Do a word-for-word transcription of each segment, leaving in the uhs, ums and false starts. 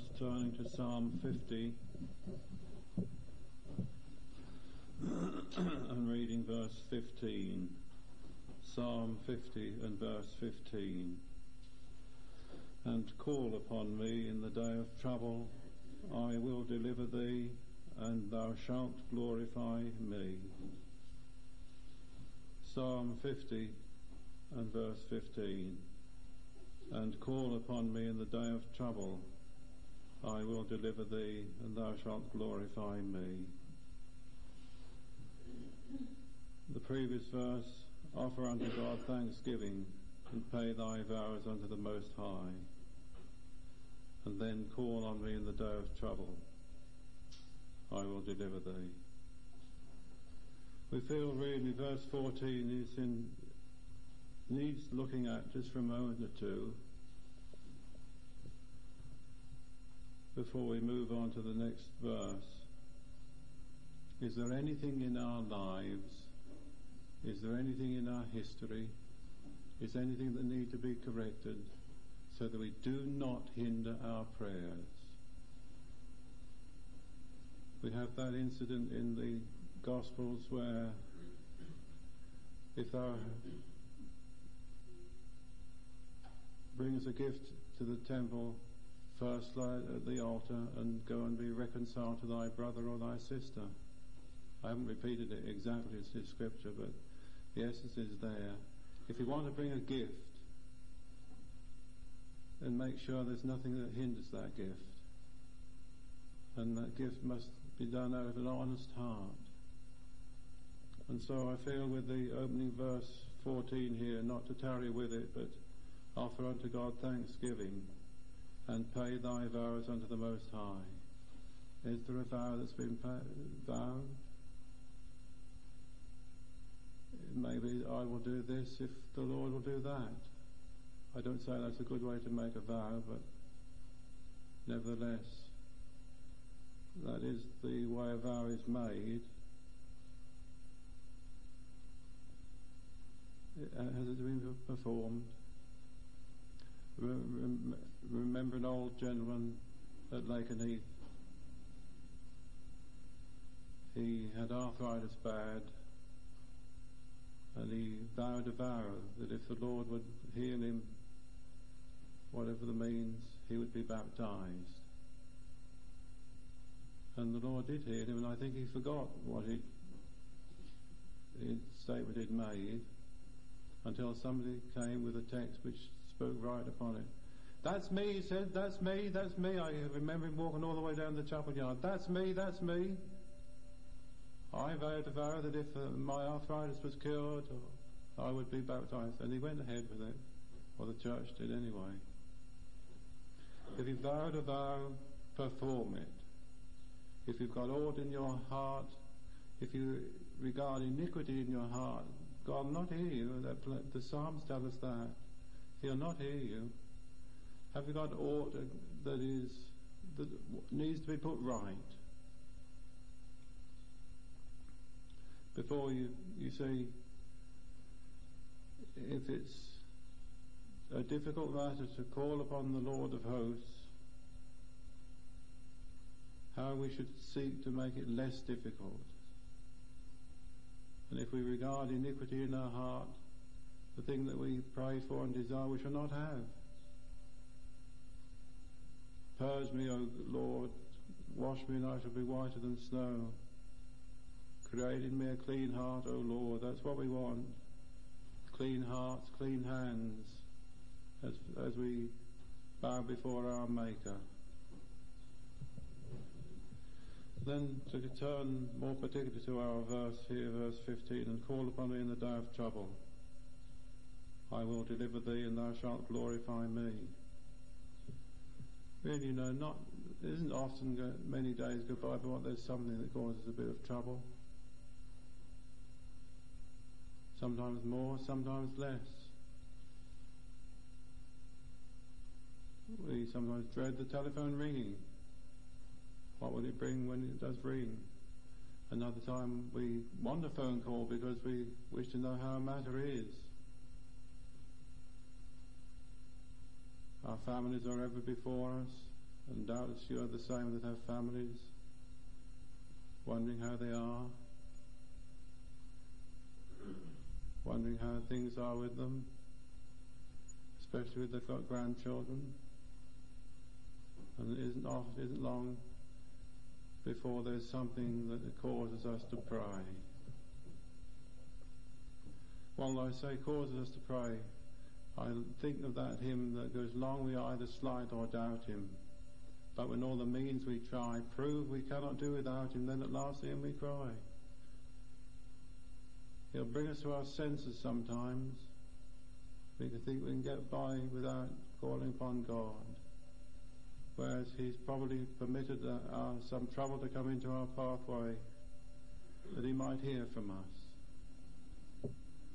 verse, turning to Psalm fifty and reading verse fifteen. Psalm fifty and verse fifteen. And call upon me in the day of trouble, I will deliver thee, and thou shalt glorify me. Psalm fifty and verse fifteen. And call upon me in the day of trouble, I will deliver thee, and thou shalt glorify me. The previous verse, offer unto God thanksgiving, and pay thy vows unto the Most High, and then call on me in the day of trouble, I will deliver thee. We feel really verse fourteen is in, needs looking at just for a moment or two before we move on to the next verse. Is there anything in our lives, is there anything in our history, is there anything that needs to be corrected so that we do not hinder our prayers? We have that incident in the Gospels where if thou bring us a gift to the temple, first lie at the altar and go and be reconciled to thy brother or thy sister. I haven't repeated it exactly as in scripture, but the essence is there. If you want to bring a gift, then make sure there's nothing that hinders that gift. And that gift must be done out of an honest heart. And so I feel with the opening verse fourteen here, not to tarry with it, but offer unto God thanksgiving, and pay thy vows unto the Most High. Is there a vow that's been vowed? Maybe I will do this if the Lord will do that. I don't say that's a good way to make a vow, but nevertheless, that is the way a vow is made. Has it been performed? Remember an old gentleman at Lakenheath. He had arthritis bad, and he vowed a vow that if the Lord would heal him, whatever the means, he would be baptized. And the Lord did heal him, and I think he forgot what he his statement he'd made until somebody came with a text which spoke right upon it. That's me, he said, that's me, that's me. I remember him walking all the way down the chapel yard. That's me, that's me. I vowed a vow that if uh, my arthritis was cured, I would be baptized. And he went ahead with it, or the church did anyway. If you vowed a vow, perform it. If you've got aught in your heart, if you regard iniquity in your heart, God will not hear you. The Psalms tell us that. He'll not hear you. Have you got aught that is that needs to be put right? Before you, you say, if it's a difficult matter to call upon the Lord of hosts, how we should seek to make it less difficult. And if we regard iniquity in our heart, the thing that we pray for and desire we shall not have. Purge me, O Lord, wash me and I shall be whiter than snow. Create in me a clean heart, O Lord. That's what we want. Clean hearts, clean hands, as, as we bow before our Maker. Then to turn more particularly to our verse here, verse fifteen, and call upon me in the day of trouble. I will deliver thee, and thou shalt glorify me. Really, you know, not, it isn't often go, many days go by but there's something that causes a bit of trouble. Sometimes more, sometimes less. We sometimes dread the telephone ringing. What will it bring when it does ring? Another time we want a phone call because we wish to know how a matter is. Our families are ever before us, And doubtless you are the same that have families, wondering how they are, wondering how things are with them, especially if they've got grandchildren. And it isn't oft, it isn't long before there's something that causes us to pray. Well, I say causes us to pray, I think of that hymn that goes, long we either slight or doubt him, but when all the means we try prove we cannot do without him, then at last to him we cry. He'll bring us to our senses sometimes. We can think we can get by without calling upon God, whereas he's probably permitted uh, uh, some trouble to come into our pathway that he might hear from us.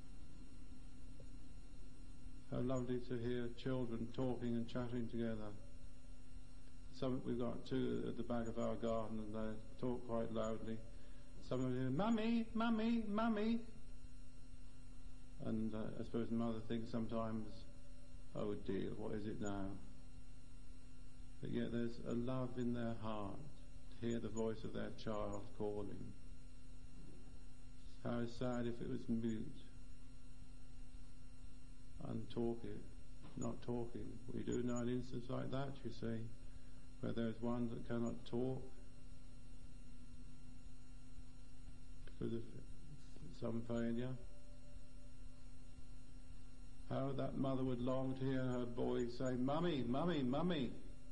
How lovely to hear children talking and chatting together. Some, we've got two at the back of our garden and they talk quite loudly. Some of them, Mummy, Mummy, Mummy. And uh, I suppose the mother thinks sometimes, oh dear, what is it now? But yet there's a love in their heart to hear the voice of their child calling. How sad if it was mute, untalking, not talking. We do know an instance like that, you see, where there's one that cannot talk because of some failure. How that mother would long to hear her boy say, Mummy, Mummy, Mummy.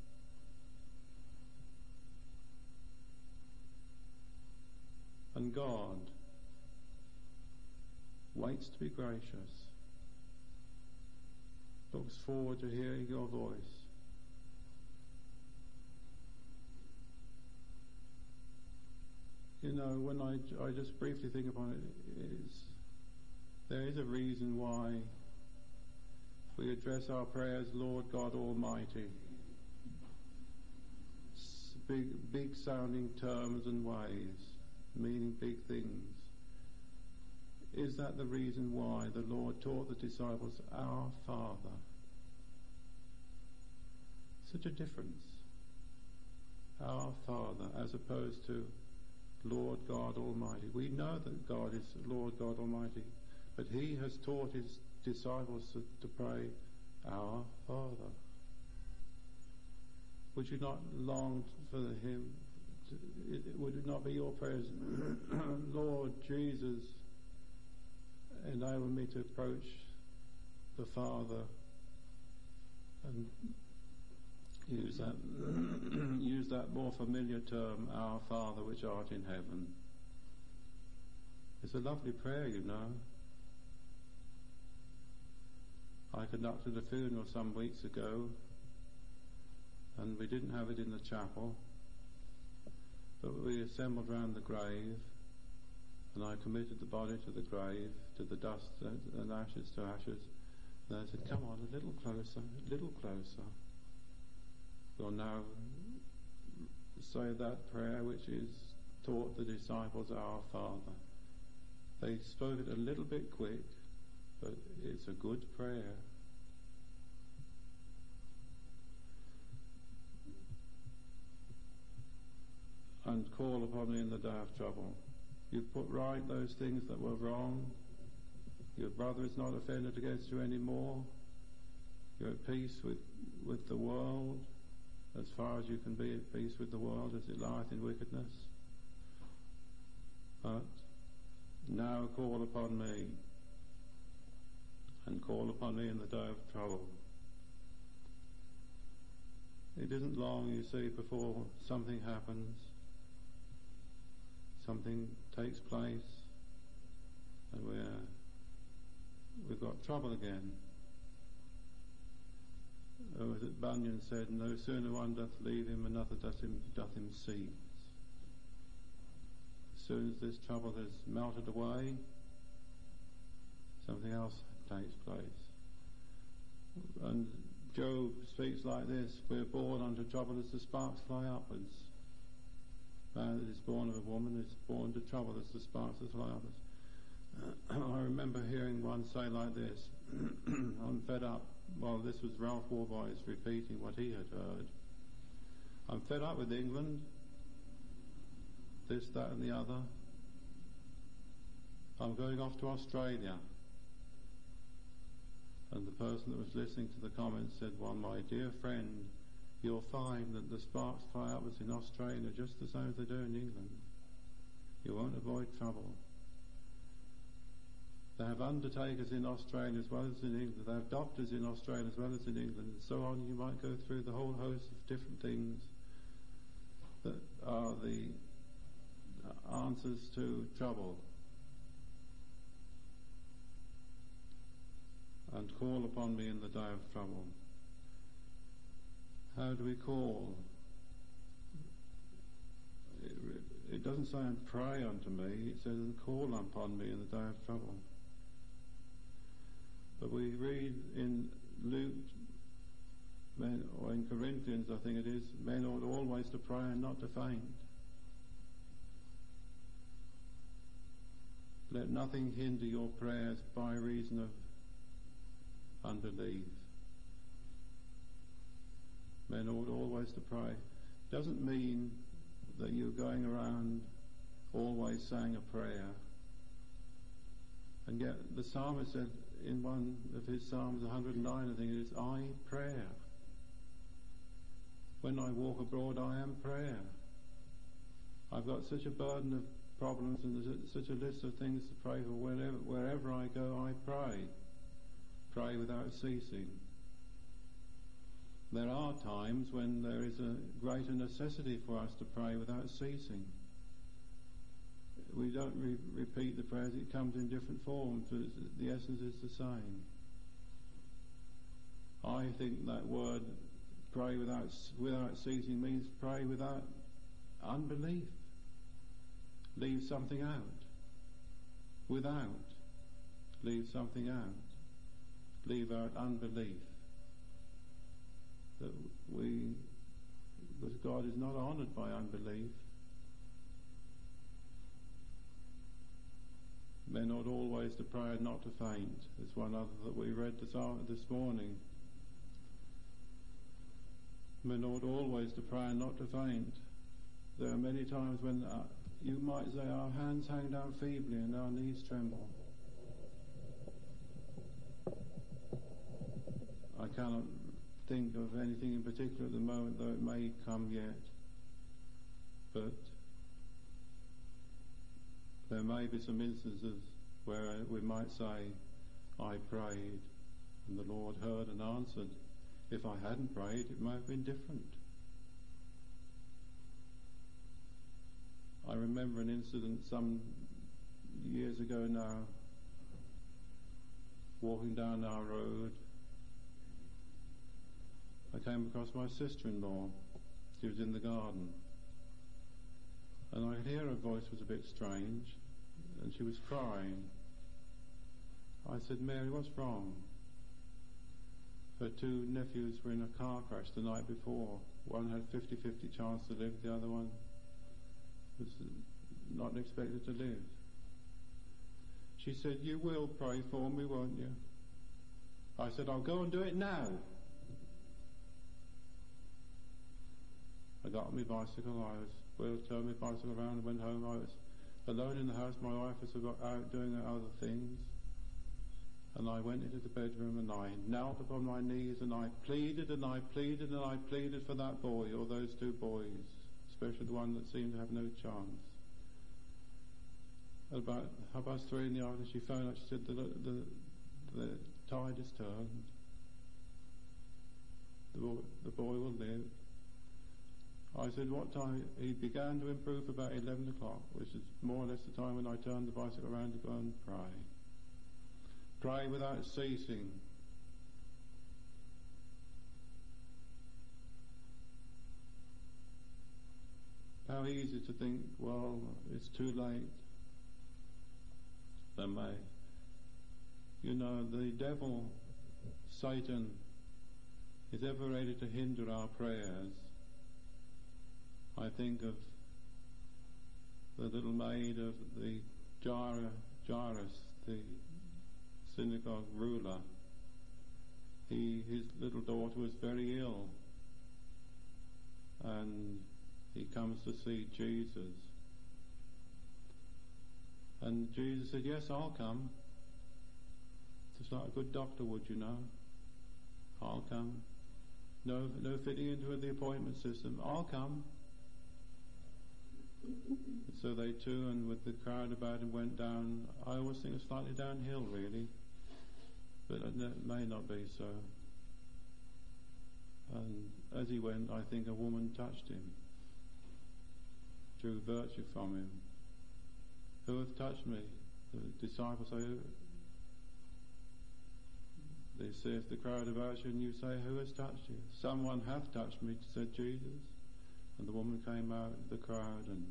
And God waits to be gracious, looks forward to hearing your voice. You know, when I, I just briefly think upon it, is there is a reason why we address our prayers, Lord God Almighty. Big, big sounding terms and ways, meaning big things. Is that the reason why the Lord taught the disciples, our Father? Such a difference. Our Father, as opposed to Lord God Almighty. We know that God is Lord God Almighty, but he has taught his disciples to, to pray, our Father. Would you not long for him? To, it, would it not be your prayers, Lord Jesus, enable me to approach the Father and use that use that more familiar term, our Father which art in heaven. It's a lovely prayer, you know. I conducted a funeral some weeks ago, and we didn't have it in the chapel, but we assembled round the grave, and I committed the body to the grave, to the dust and ashes to ashes, and I said, come on, a little closer, a little closer. We'll now say that prayer which is taught the disciples, our Father. They spoke it a little bit quick, but it's a good prayer. And call upon me in the day of trouble. You've put right those things that were wrong. Your brother is not offended against you anymore. You're at peace with, with the world, as far as you can be at peace with the world as it lieth in wickedness. But now call upon me, and call upon me in the day of trouble. It isn't long, you see, before something happens, something takes place, and we're, we've got trouble again. Or as it Bunyan said, no sooner one doth leave him, another doth him, doth him seize. As soon as this trouble has melted away, something else takes place. And Job speaks like this, we're born unto trouble as the sparks fly upwards. Man that is born of a woman is born to trouble as the sparks that fly upwards. Uh, I remember hearing one say like this, I'm fed up. Well, this was Ralph Warboys repeating what he had heard. I'm fed up with England, this, that and the other. I'm going off to Australia. And the person that was listening to the comments said, well, my dear friend, you'll find that the sparks fly upwards in Australia just the same as they do in England. You won't avoid trouble. They have undertakers in Australia as well as in England. They have doctors in Australia as well as in England, and so on. You might go through the whole host of different things that are the answers to trouble. And call upon me in the day of trouble. How do we call? It, it doesn't say, and pray unto me. It says, and call upon me in the day of trouble. But we read in Luke, men, or in Corinthians, I think it is, men ought always to pray and not to faint. Let nothing hinder your prayers by reason of unbelief. Men ought always to pray. Doesn't mean that you're going around always saying a prayer. And yet the psalmist said in one of his psalms, one hundred nine, I think it is, I prayer. When I walk abroad, I am prayer. I've got such a burden of problems and there's such a list of things to pray for. Wherever, wherever I go, I pray. Pray without ceasing. There are times when there is a greater necessity for us to pray without ceasing. We don't re- repeat the prayers, it comes in different forms, but the essence is the same. I think that word, pray without without ceasing, means pray without unbelief. Leave something out. Without. Leave something out. Leave out unbelief. That we, because God is not honoured by unbelief. Men ought always to pray and not to faint. There's one other that we read this, this morning. Men ought always to pray and not to faint. There are many times when uh, you might say our hands hang down feebly and our knees tremble. I cannot think of anything in particular at the moment, though it may come yet. But there may be some instances where we might say, I prayed, and the Lord heard and answered. If I hadn't prayed, it might have been different. I remember an incident some years ago now, walking down our road. I came across my sister-in-law. She was in the garden. And I could hear her voice was a bit strange, and she was crying. I said, Mary, what's wrong? Her two nephews were in a car crash the night before. One had fifty-fifty chance to live, the other one was not expected to live. She said, you will pray for me, won't you? I said, I'll go and do it now. I got on my bicycle, I was well, turned my bicycle around and went home. I was alone in the house, my wife was out doing other things. And I went into the bedroom and I knelt upon my knees and I pleaded and I pleaded and I pleaded for that boy, or those two boys, especially the one that seemed to have no chance. At about half past three in the afternoon, she phoned up, she said, the, the, the tide has turned. The boy, the boy will live. I said, what time? He began to improve about eleven o'clock, which is more or less the time when I turned the bicycle around to go and pray. Pray without ceasing. How easy to think, well, it's too late. They may. You know, the devil, Satan, is ever ready to hinder our prayers. I think of the little maid of the Jairus, the synagogue ruler. He, his little daughter was very ill. and he comes to see Jesus. And Jesus said, yes, I'll come. Just like a good doctor would, you know. I'll come. No, no fitting into the appointment system. I'll come. So they too, and with the crowd about him, went down. I always think it's slightly downhill, really, but it may not be so. And as he went, I think a woman touched him, drew virtue from him. Who hath touched me? The disciples say, they saith the crowd about you, and you say, who has touched you? Someone hath touched me, said Jesus. And the woman came out of the crowd and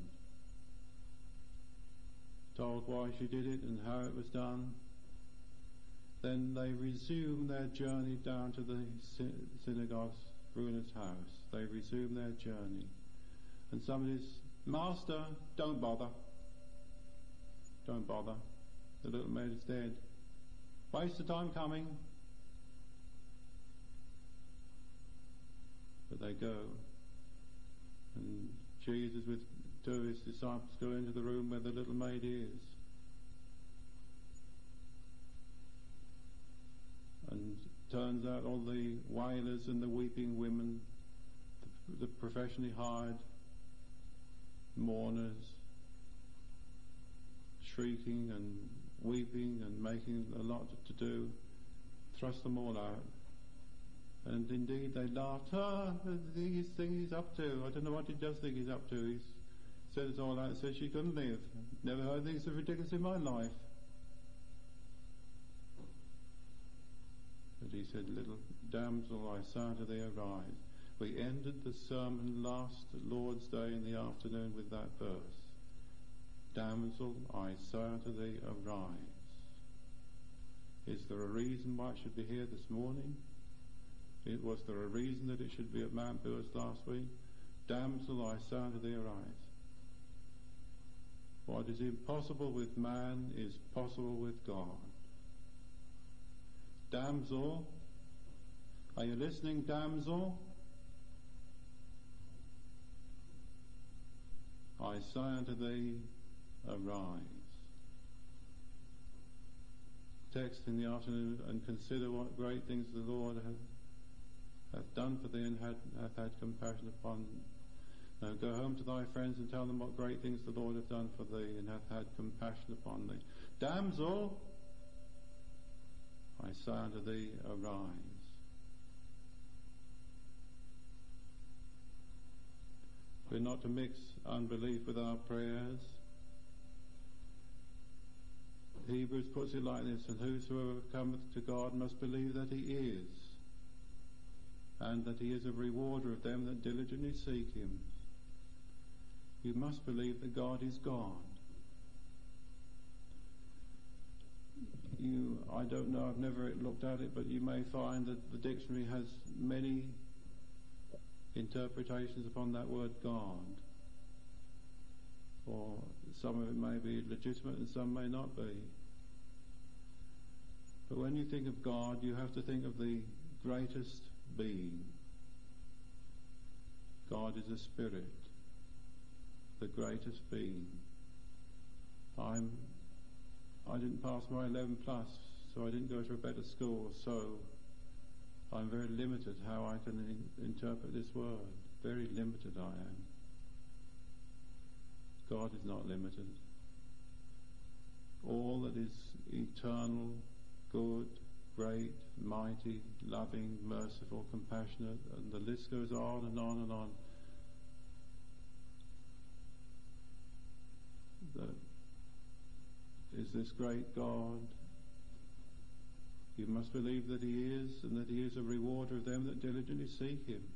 told why she did it and how it was done. Then they resumed their journey down to the synagogue's ruinous house. They resumed their journey. And somebody says, Master, don't bother. Don't bother. The little maid is dead. Waste of time coming. But they go. And Jesus with two of his disciples go into the room where the little maid is. And turns out all the wailers and the weeping women, the, the professionally hired mourners, shrieking and weeping and making a lot to do, thrust them all out. And indeed they laughed, ah, these things he's up to. I don't know what he does think he's up to. He's said it all out, said she couldn't live. Never heard things so ridiculous in my life. But he said, little damsel, I say unto thee, arise. We ended the sermon last Lord's Day in the afternoon with that verse. Damsel, I say unto thee, arise. Is there a reason why it should be here this morning? It, was there a reason that it should be at Mount Boas last week? Damsel, I say unto thee, arise. What is impossible with man is possible with God. Damsel, are you listening, damsel? I say unto thee, arise. Text in the afternoon, and consider what great things the Lord hath, hath done for thee, and had, hath had compassion upon thee. Now go home to thy friends and tell them what great things the Lord hath done for thee, and hath had compassion upon thee. Damsel, I say unto thee, arise. We're not to mix unbelief with our prayers. Hebrews puts it like this, and whosoever cometh to God must believe that he is, and that he is a rewarder of them that diligently seek him. You must believe that God is God. You, I don't know, I've never looked at it, but you may find that the dictionary has many interpretations upon that word God. Or some of it may be legitimate and some may not be. But when you think of God, you have to think of the greatest being. God is a spirit, the greatest being. I'm, I didn't pass my eleven plus, so I didn't go to a better school, so I'm very limited how I can in, interpret this word. Very limited I am. God is not limited. All that is eternal, good, great, mighty, loving, merciful, compassionate, and the list goes on and on and on. That is this great God. You must believe that he is, and that he is a rewarder of them that diligently seek him.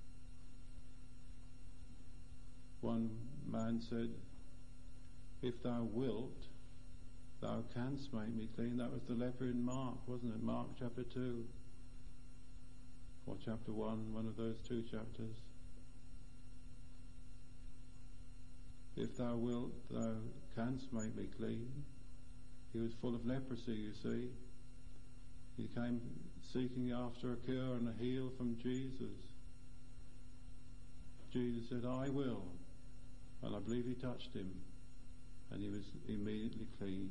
One man said, if thou wilt, thou canst make me clean. That was the leper in Mark, wasn't it? Mark chapter two. Or chapter one, one of those two chapters. If thou wilt, thou canst make me clean. He was full of leprosy, you see. He came seeking after a cure and a heal from Jesus. Jesus said, I will. And I believe he touched him, and he was immediately clean.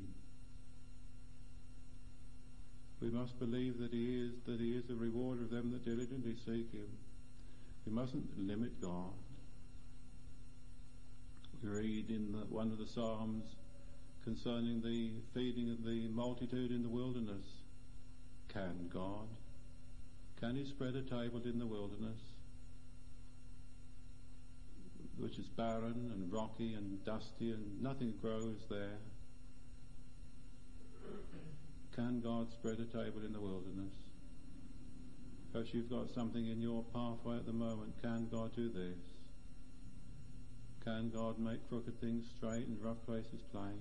We must believe that he is that he is the rewarder of them that diligently seek him. We mustn't limit God. We read in the, one of the Psalms concerning the feeding of the multitude in the wilderness. Can God? Can he spread a table in the wilderness, which is barren and rocky and dusty and nothing grows there? Can God spread a table in the wilderness? Perhaps you've got something in your pathway at the moment. Can God do this? Can God make crooked things straight and rough places plain?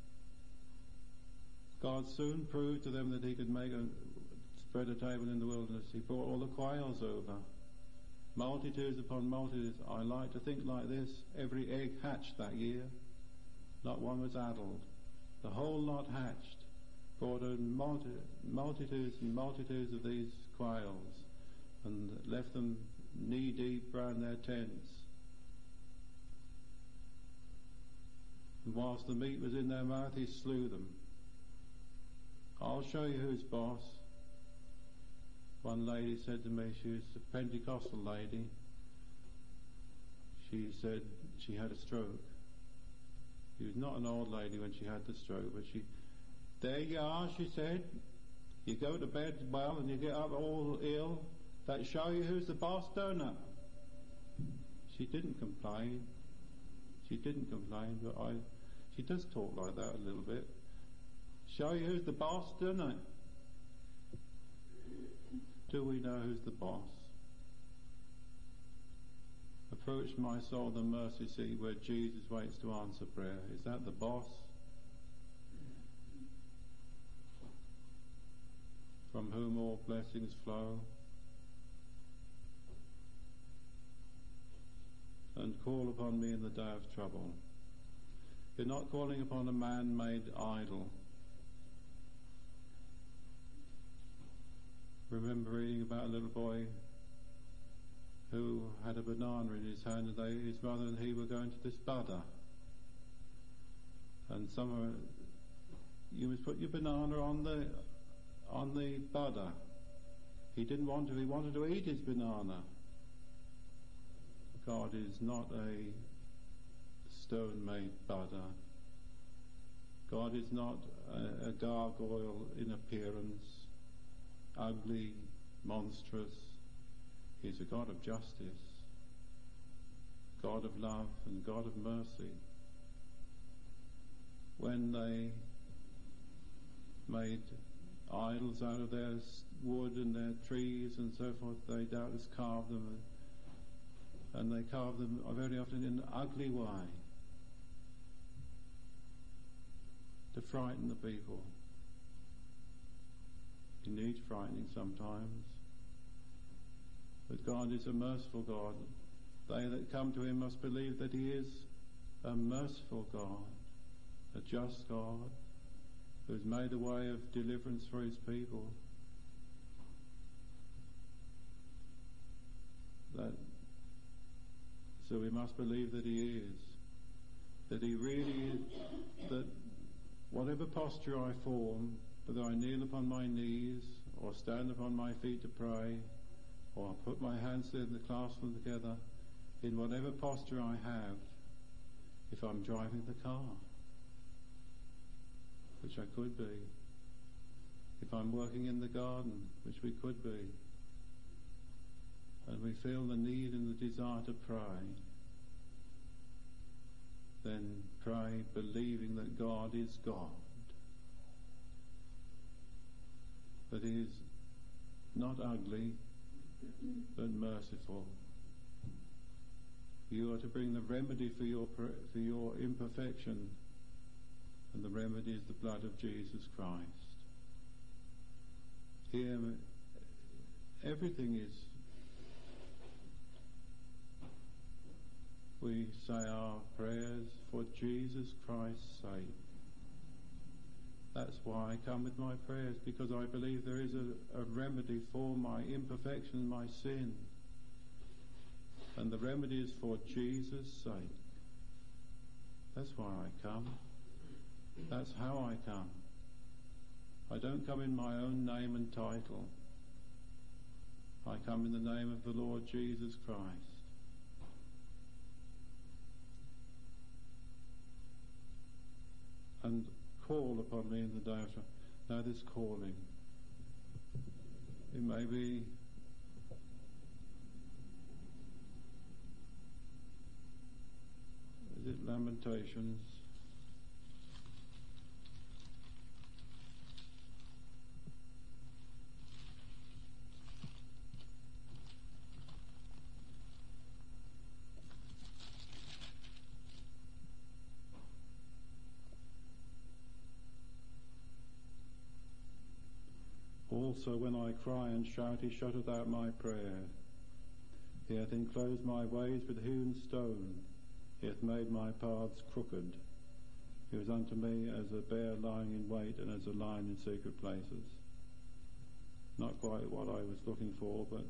God soon proved to them that he could make a, spread a table in the wilderness. He brought all the quails over. Multitudes upon multitudes. I like to think like this. Every egg hatched that year. Not one was addled. The whole lot hatched. Brought in multi, multitudes and multitudes of these quails and left them knee-deep round their tents. And whilst the meat was in their mouth, he slew them. I'll show you who's boss. One lady said to me, she was a Pentecostal lady, she said she had a stroke. She was not an old lady when she had the stroke, but she, there you are, she said. You go to bed well and you get up all ill. That show you who's the boss, don't it? She didn't complain. She didn't complain, but I, she does talk like that a little bit. Show you who's the boss, don't it? Do we know who's the boss? Approach my soul the mercy seat where Jesus waits to answer prayer. Is that the boss? From whom all blessings flow? And call upon me in the day of trouble. You're not calling upon a man-made idol. Remember reading about a little boy who had a banana in his hand, and they, his mother and he were going to this Buddha. And somewhere, you must put your banana on the on the Buddha. He didn't want to. He wanted to eat his banana. God is not a stone-made Buddha. God is not a, a gargoyle in appearance, ugly, monstrous. He is a God of justice, God of love and God of mercy. When they made idols out of their wood and their trees and so forth, they doubtless carved them, and they carved them very often in an ugly way to frighten the people. He needs frightening sometimes. But God is a merciful God. They that come to him must believe that he is a merciful God, a just God, who has made a way of deliverance for his people. That, so we must believe that he is, that he really is, that whatever posture I form, whether I kneel upon my knees, or stand upon my feet to pray, or put my hands there and clasp them together, in whatever posture I have, if I'm driving the car, which I could be, if I'm working in the garden, which we could be, and we feel the need and the desire to pray, then pray believing that God is God, that he is not ugly but merciful. You are to bring the remedy for your for your imperfection, and the remedy is the blood of Jesus Christ. Here, everything is. We say our prayers for Jesus Christ's sake. That's why I come with my prayers, because I believe there is a, a remedy for my imperfection, my sin. And the remedy is for Jesus' sake. That's why I come. That's how I come. I don't come in my own name and title. I come in the name of the Lord Jesus Christ. And call upon me in the day of trouble. Now this calling, it may be is it Lamentations? Also when I cry and shout, he shutteth out my prayer. He hath enclosed my ways with hewn stone. He hath made my paths crooked. He was unto me as a bear lying in wait, and as a lion in secret places. Not quite what I was looking for, but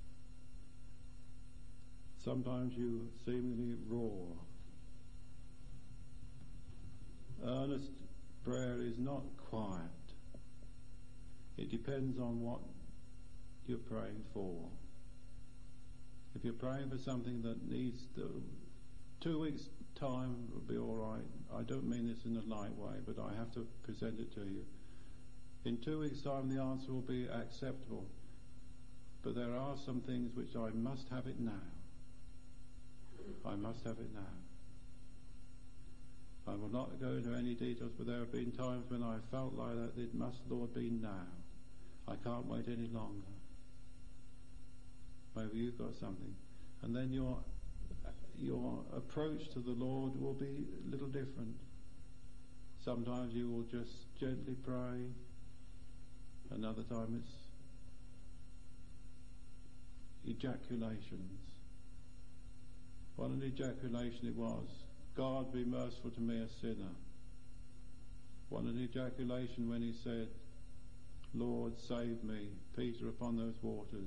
sometimes you seemingly roar. Earnest prayer is not quiet. It depends on what you're praying for. If you're praying for something that needs to, two weeks' time will be all right. I don't mean this in a light way, but I have to present it to you. In two weeks' time, the answer will be acceptable. But there are some things which I must have it now. I must have it now. I will not go into any details, but there have been times when I felt like that. It must, Lord, be now. I can't wait any longer. Maybe you've got something. And then your your approach to the Lord will be a little different. Sometimes you will just gently pray. Another time it's ejaculations. What an ejaculation it was. God, be merciful to me, a sinner. What an ejaculation when he said, Lord, save me, Peter upon those waters.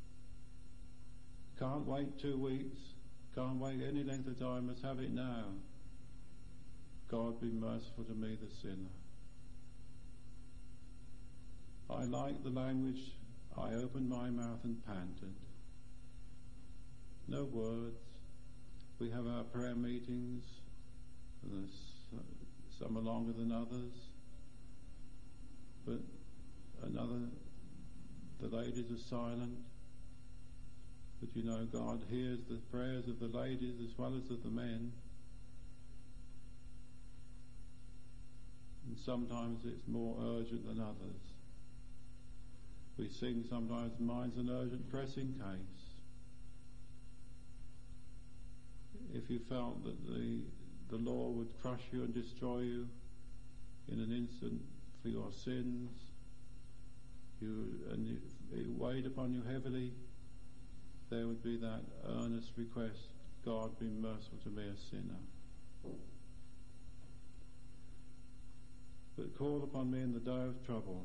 Can't wait two weeks, can't wait any length of time, must have it now. God, be merciful to me, the sinner. I like the language, I opened my mouth and panted. No words. We have our prayer meetings, some are longer than others, but another, the ladies are silent. But you know, God hears the prayers of the ladies as well as of the men. And sometimes it's more urgent than others. We sing sometimes, mine's an urgent pressing case. If you felt that the the law would crush you and destroy you in an instant for your sins, you and it, it weighed upon you heavily, there would be that earnest request, God, be merciful to me, a sinner. But call upon me in the day of trouble,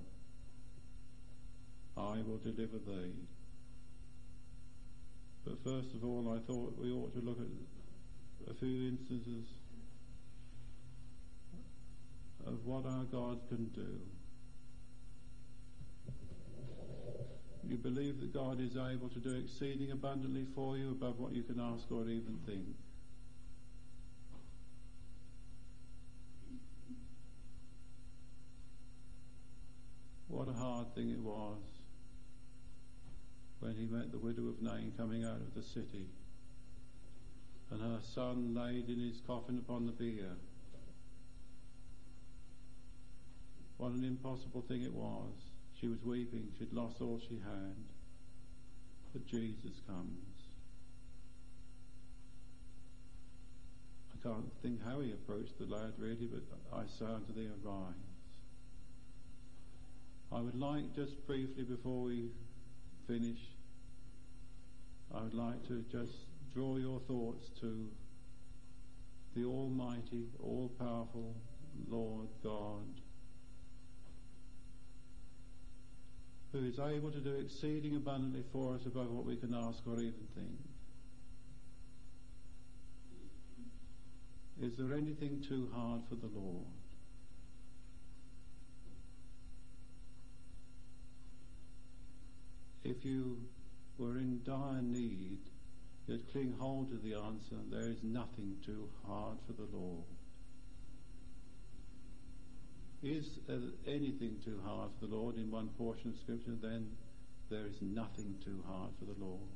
I will deliver thee. But first of all, I thought we ought to look at a few instances of what our God can do. You believe that God is able to do exceeding abundantly for you above what you can ask or even think. What a hard thing it was when he met the widow of Nain coming out of the city, and her son laid in his coffin upon the bier. What an impossible thing it was. She was weeping, she'd lost all she had. But Jesus comes. I can't think how he approached the lad really, but I say unto thee, arise. I would like, just briefly before we finish, I would like to just draw your thoughts to the Almighty, all-powerful Lord God, who is able to do exceeding abundantly for us above what we can ask or even think. Is there anything too hard for the Lord? If you were in dire need, you'd cling hold to the answer, there is nothing too hard for the Lord. Is uh, anything too hard for the Lord in one portion of Scripture? Then there is nothing too hard for the Lord.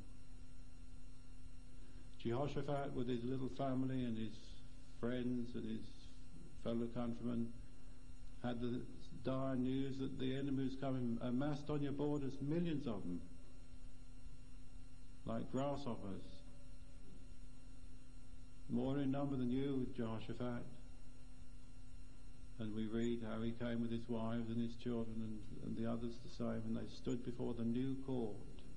Jehoshaphat, with his little family and his friends and his fellow countrymen, had the dire news that the enemy was coming, amassed on your borders, millions of them, like grasshoppers. More in number than you, Jehoshaphat. And we read how he came with his wives and his children and, and the others the same, and they stood before the new court.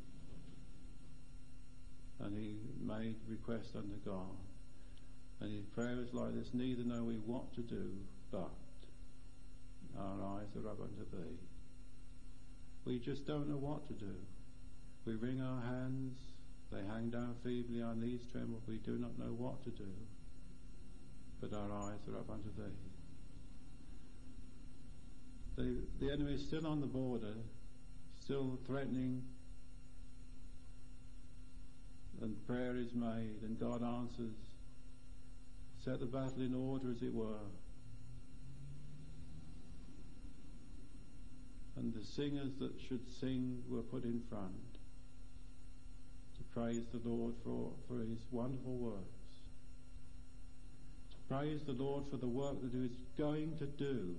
And he made request unto God. And his prayer was like this, neither know we what to do, but our eyes are up unto thee. We just don't know what to do. We wring our hands, they hang down feebly, our knees tremble, we do not know what to do, but our eyes are up unto thee. The, the enemy is still on the border, still threatening, and prayer is made, and God answers. Set the battle in order, as it were. And the singers that should sing were put in front to praise the Lord for, for his wonderful works. To praise the Lord for the work that he is going to do.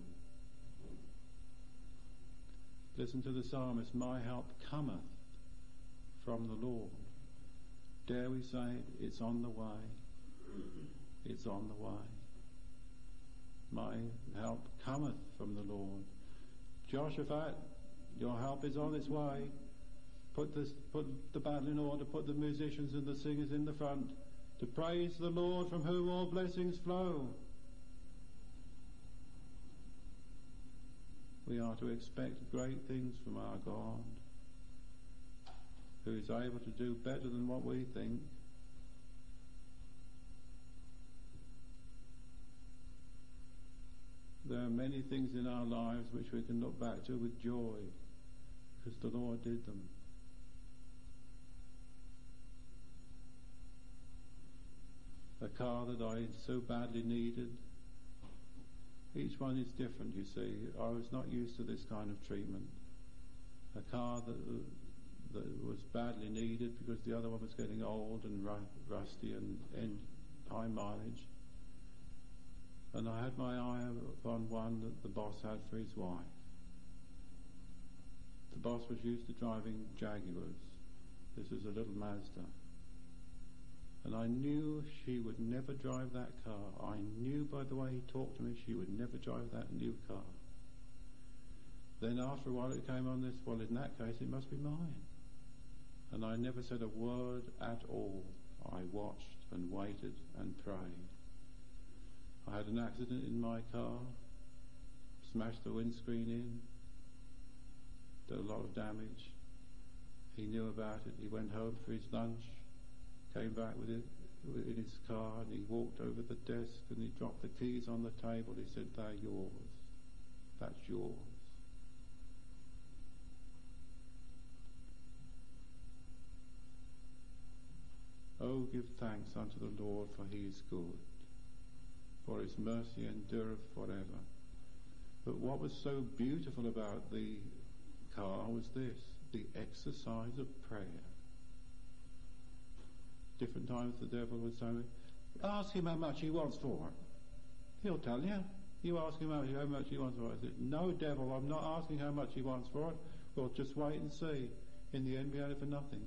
Listen to the psalmist, my help cometh from the Lord. Dare we say it? It's on the way. It's on the way. My help cometh from the Lord. Jehoshaphat, your help is on its way. Put, this, put the battle in order, put the musicians and the singers in the front to praise the Lord from whom all blessings flow. We are to expect great things from our God, who is able to do better than what we think. There are many things in our lives which we can look back to with joy, because the Lord did them. A car that I so badly needed. Each one is different, you see. I was not used to this kind of treatment. A car that, that was badly needed because the other one was getting old and ru- rusty and, and high mileage. And I had my eye upon one that the boss had for his wife. The boss was used to driving Jaguars. This was a little Mazda. And I knew she would never drive that car. I knew by the way he talked to me she would never drive that new car. Then after a while it came on this, well in that case it must be mine. And I never said a word at all. I watched and waited and prayed. I had an accident in my car, smashed the windscreen in, did a lot of damage. He knew about it. He went home for his lunch, came back with it in his car, and he walked over the desk and he dropped the keys on the table. He said, they're yours. That's yours. Oh, give thanks unto the Lord, for he is good, for his mercy endureth forever. But what was so beautiful about the car was this, the exercise of prayer. Different times the devil would say, ask him how much he wants for it. He'll tell you. You ask him how much he wants for it. I said, no, devil, I'm not asking how much he wants for it. We'll just wait and see. In the end, we had it for nothing.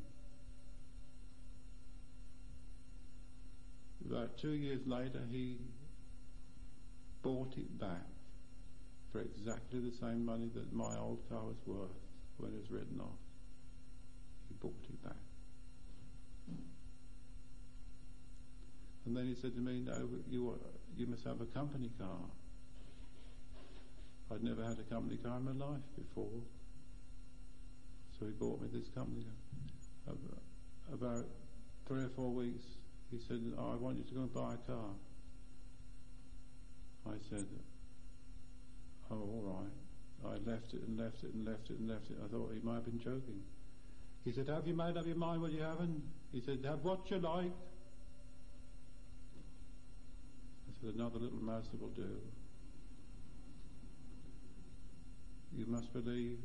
About two years later, he bought it back for exactly the same money that my old car was worth when it was written off. He bought it back. And then he said to me, no, you, you must have a company car. I'd never had a company car in my life before. So he bought me this company car. About three or four weeks, he said, oh, I want you to go and buy a car. I said, oh, all right. I left it and left it and left it and left it. I thought he might have been joking. He said, have you made up your mind what you haven't? He said, have what you like. I said, another little mouse will do. You must believe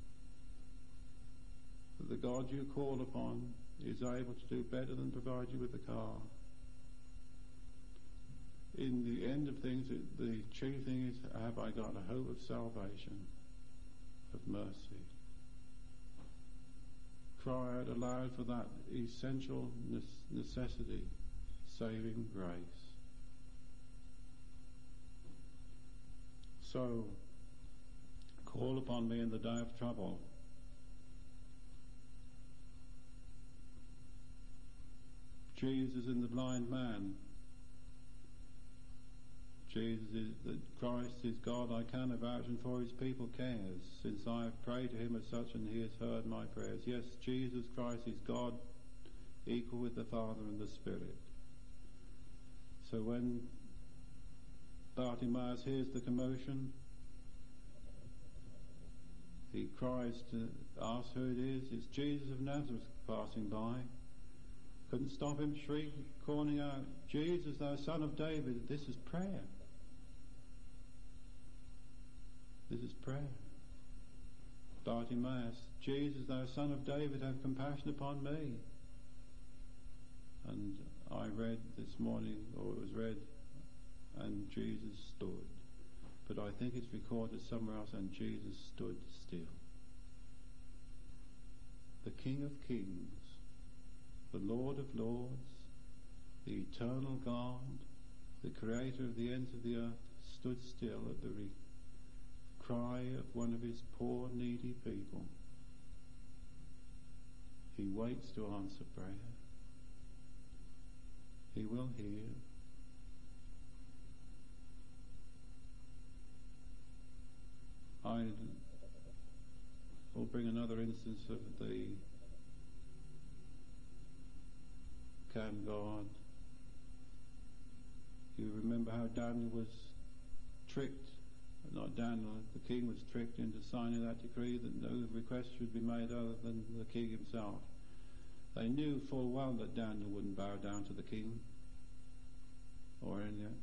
that the God you call upon is able to do better than provide you with a car. In the end of things, the chief thing is, have I got a hope of salvation, of mercy? Cry out aloud for that essential necessity, saving grace. So, call upon me in the day of trouble. Jesus in the blind man. Jesus is that Christ is God. I can avouch, and for his people cares, since I have prayed to him as such, and he has heard my prayers. Yes, Jesus Christ is God, equal with the Father and the Spirit. So when Bartimaeus hears the commotion, he cries to ask who it is. It's Jesus of Nazareth passing by. Couldn't stop him, shrieking, calling out, Jesus, thou son of David. This is prayer. This is prayer. Bartimaeus, Jesus, thou son of David, have compassion upon me. And I read this morning, or it was read, and Jesus stood. But I think it's recorded somewhere else, and Jesus stood still. The King of Kings, the Lord of Lords, the eternal God, the creator of the ends of the earth, stood still at the re- cry of one of his poor, needy people. He waits to answer prayer. He will hear. I will bring another instance of the can God. You remember how Daniel was tricked, not Daniel, the king was tricked into signing that decree that no request should be made other than the king himself. They knew full well that Daniel wouldn't bow down to the king or anything.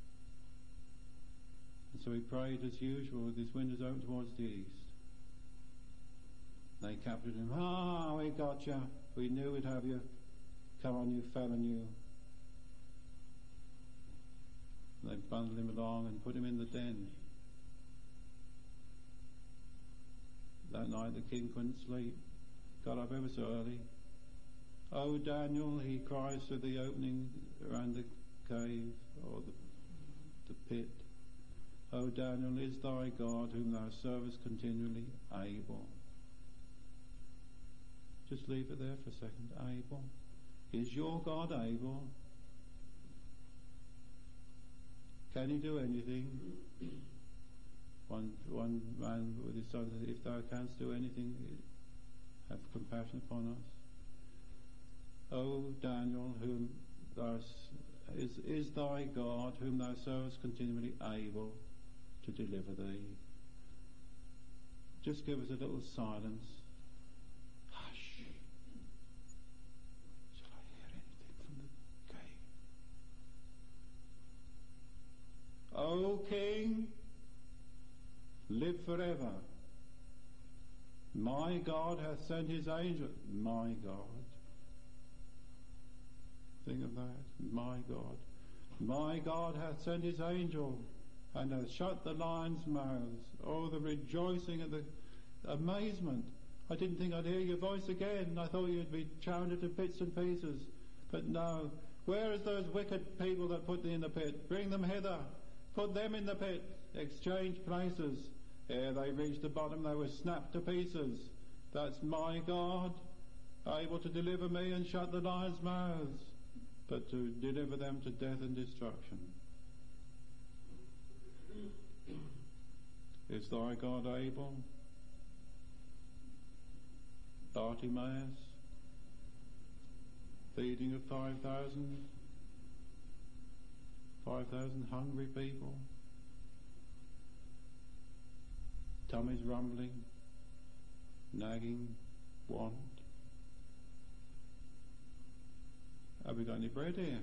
And so he prayed as usual with his windows open towards the east. They captured him. Ah, we got you. We knew we'd have you. Come on, you felon, you. They bundled him along and put him in the den. That night the king couldn't sleep. Got up ever so early. Oh, Daniel, he cries through the opening around the cave or the, the pit. O Daniel, is thy God, whom thou servest continually, able? Just leave it there for a second. Able. Is your God able? Can he do anything? One one man with his son said, if thou canst do anything, have compassion upon us. O Daniel, whom thou is is thy God, whom thou servest continually, able to deliver thee? Just give us a little silence. Hush. Shall I hear anything from the cave? O King, live forever. My God hath sent his angel. My God. Think of that. My God. My God hath sent his angel and hath shut the lions' mouths. Oh, the rejoicing and the amazement. I didn't think I'd hear your voice again. I thought you'd be chowned into bits and pieces. But no. Where is those wicked people that put thee in the pit? Bring them hither. Put them in the pit. Exchange places. Ere they reached the bottom, they were snapped to pieces. That's my God, able to deliver me and shut the lions' mouths, but to deliver them to death and destruction. Is thy God able? Bartimaeus, feeding of five thousand, five thousand hungry people, Tummy's rumbling, nagging, want. Have we got any bread here?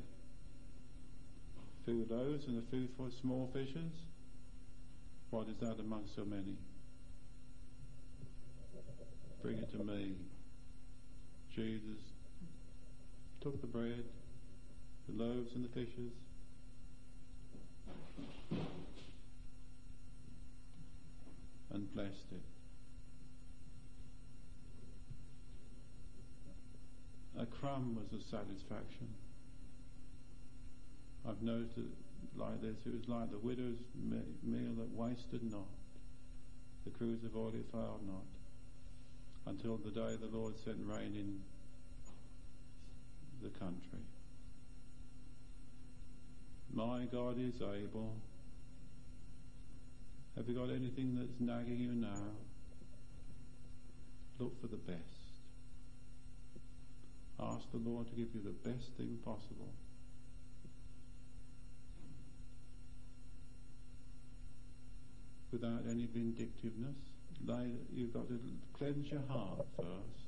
Few loaves and a few for small fishes? What is that amongst so many? Bring it to me. Jesus took the bread, the loaves and the fishes, and blessed it. A crumb was a satisfaction. I've noticed it like this. It was like the widow's me- meal that wasted not. The cruse of oil it failed not. Until the day the Lord sent rain in the country. My God is able. Have you got anything that's nagging you now? Look for the best. Ask the Lord to give you the best thing possible. Without any vindictiveness. Lay, you've got to cleanse your heart first.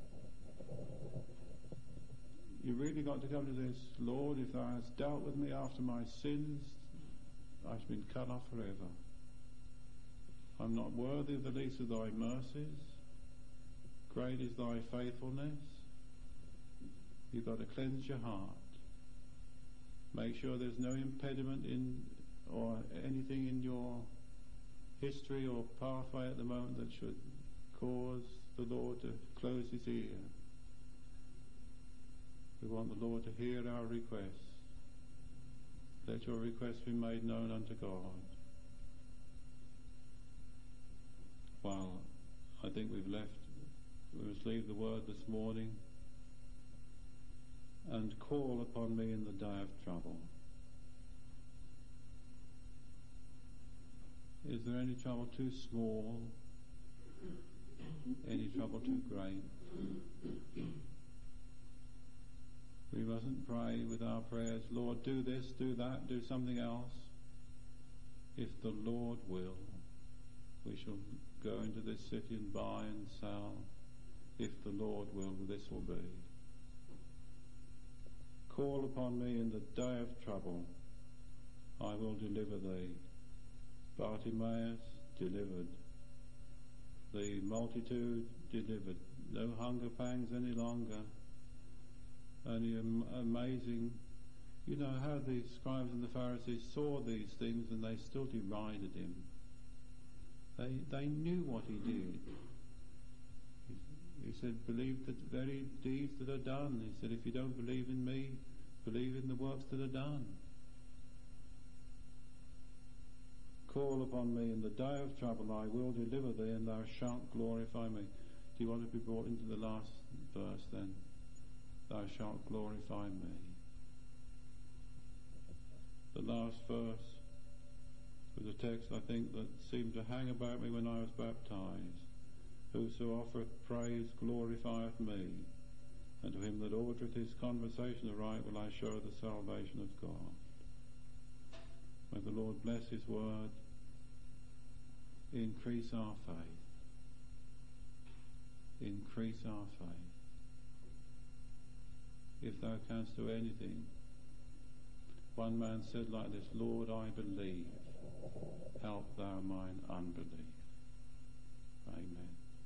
You really got to come to this, Lord, if thou hast dealt with me after my sins, I've been cut off forever. I'm not worthy of the least of thy mercies. Great is thy faithfulness. You've got to cleanse your heart. Make sure there's no impediment in or anything in your history or pathway at the moment that should cause the Lord to close his ear. We want the Lord to hear our requests. Let your requests be made known unto God. Well, I think we've left, we must leave the word this morning. And call upon me in the day of trouble. Is there any trouble too small? Any trouble too great? We mustn't pray with our prayers, Lord, do this, do that, do something else. If the Lord will, we shall go into this city and buy and sell. If the Lord will, this will be. Call upon me in the day of trouble. I will deliver thee. Bartimaeus delivered. The multitude delivered. No hunger pangs any longer. Only am- amazing. You know how the scribes and the Pharisees saw these things and they still derided him. They they knew what he did. He said, believe the very deeds that are done. He said, if you don't believe in me, believe in the works that are done. Call upon me in the day of trouble, I will deliver thee, and thou shalt glorify me. Do you want to be brought into the last verse then? Thou shalt glorify me. The last verse was a text, I think, that seemed to hang about me when I was baptized. Whoso offereth praise glorifieth me, and to him that ordereth his conversation aright will I show the salvation of God. May the Lord bless his word, increase our faith, increase our faith. If thou canst do anything, one man said like this, Lord, I believe, help thou mine unbelief. Amen.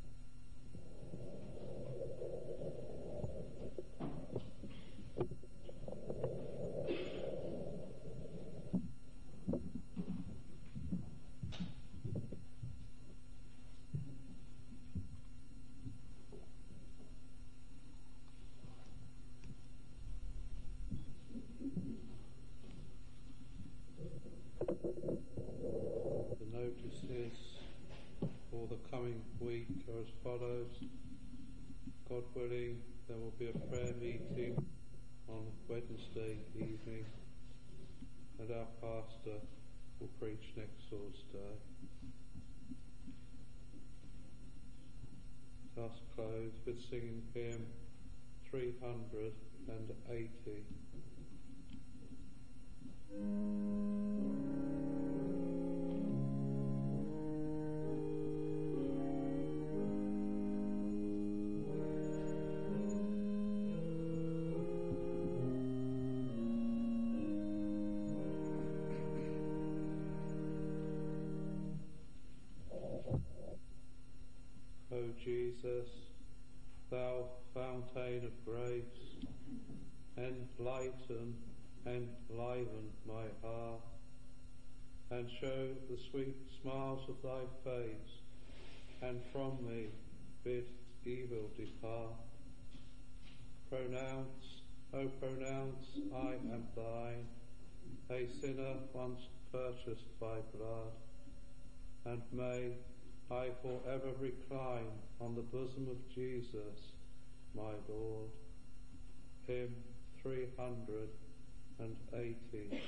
The notices for the coming week are as follows. God willing, there will be a prayer meeting on Wednesday evening, and our pastor will preach next Thursday. Thus close with singing hymn three hundred eighty. Jesus, thou fountain of grace, enlighten, enliven my heart, and show the sweet smiles of thy face, and from me bid evil depart. Pronounce, O pronounce, I am thine, a sinner once purchased by blood, and may I forever recline on the bosom of Jesus, my Lord. Hymn three hundred eighty.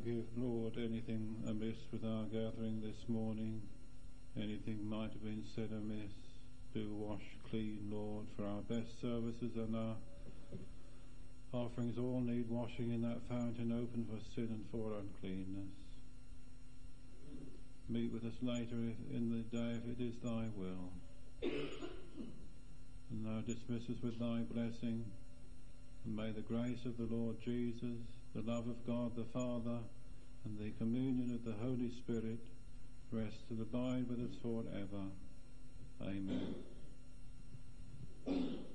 forgive, Lord, anything amiss with our gathering this morning, anything might have been said amiss. Do wash clean, Lord, for our best services and our offerings all need washing in that fountain open for sin and for uncleanness. Meet with us later in the day if it is thy will. And now dismiss us with thy blessing, and may the grace of the Lord Jesus, the love of God the Father, and the communion of the Holy Spirit rest and abide with us forever. Amen.